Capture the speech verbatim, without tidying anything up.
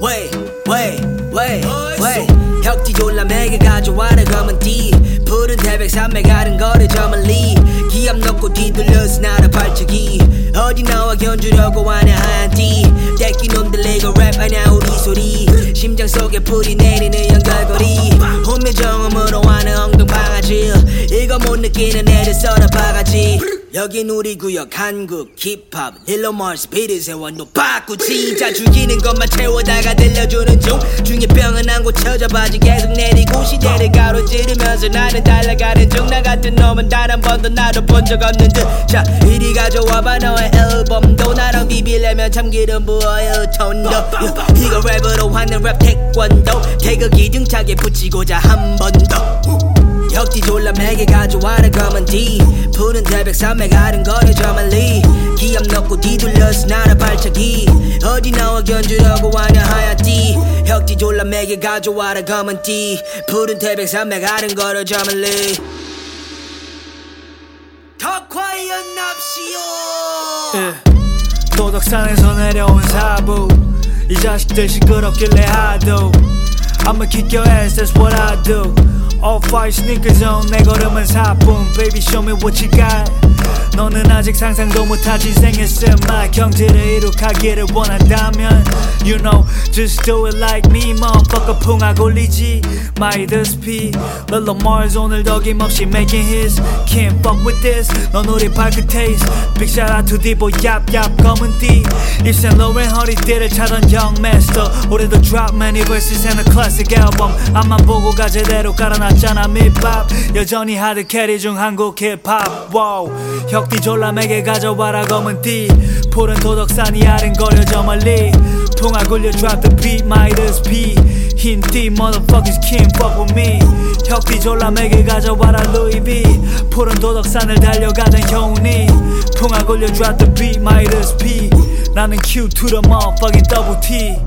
Wait, wait, wait, wait. 혁띠 졸라 매게 가져와라 검은 띠 푸른 태백 산맥 아른거려 저 멀리 기압 넣고 뒤돌려서 날아 발차기 어디 나와 견주려고 하냐 하얀 띠 떼끼 놈들 내가 랩하냐 우리 소리 심장 속에 불이 내리는 연결고리 혼매 정음으로 하는 엉덩방아지 이거 못 느끼는 애들 써라 바가지 여긴 우리 구역 한국 힙합 일로말 스피드 세워 너 바꾸지 자 죽이는 것만 채워다가 들려주는 중 중에 병은 안 고쳐져 바지 계속 내리고 시대를 가로지르면서 나는 달려가는 중 나 같은 놈은 단 한 번도 나도 본 적 없는 듯 자 이리 가져와봐 너의 앨범도 나랑 비비려면 참기름 부어요 톤도 이거 랩으로 하는 랩 태권도 태극이 등짝에 붙이고자 한 번 더 혁띠 졸라 매게 가져와라 검은 띠 푸른 태백 산맥 아른거려 저 멀리 기압 넣고 뒤돌려서 날아 발차기 어디 나와 견주려고 하냐 하얀 띠 혁띠 졸라 매게 가져와라 검은 띠 푸른 태백 산맥 아른거려 저 멀리 더 quiet 납시오 yeah. 도덕산에서 내려온 사부 이 자식들 시끄럽길래 하도 I'ma kick your ass, that's what I do Off-white sneakers on 내 걸음은 사뿐 Baby show me what you got 너는 아직 상상도 못한 인생의 쓴맛 경지를 이룩하기를 원한다면 You know, just do it like me motherfucker 풍악 올리지 마이더스 피 릴로 마르스 오늘도 어김없이 making hits Can't fuck with this 넌 우리 발끝 taste Big shout out to 디보 얍얍 검은 띠 입센 로렌 허리띠를 차던 young master 올해도 drop many verses and a classic album 앞만 보고 가 제대로 깔아놨잖아 밑밥 여전히 하드 캐리 중 한국 힙합 wow. 혁띠 졸라 매게 가져와라 검은 띠 푸른 도덕산이 아른거려 저 멀리 풍악 울려 drop the beat 마이더스 피 흰 띠 motherfuckers can't fuck with me 혁띠 졸라 매게 가져와라 루이 비 푸른 도덕산을 달려가던 효운이 풍악 울려 drop the beat 마이더스 피 나는 Q to the motherfucking double T